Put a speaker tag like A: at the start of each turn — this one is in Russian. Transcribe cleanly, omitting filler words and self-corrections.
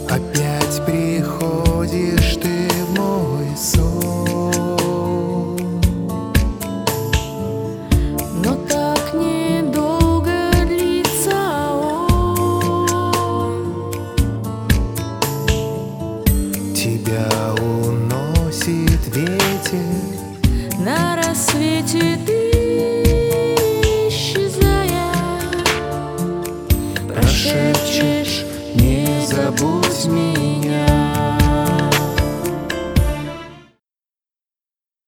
A: Опять приходишь ты в мой сон,
B: но так недолго длится он.
A: тебя уносит ветер,
B: На рассвете ты, исчезая,
A: прошепчешь: не забудь меня.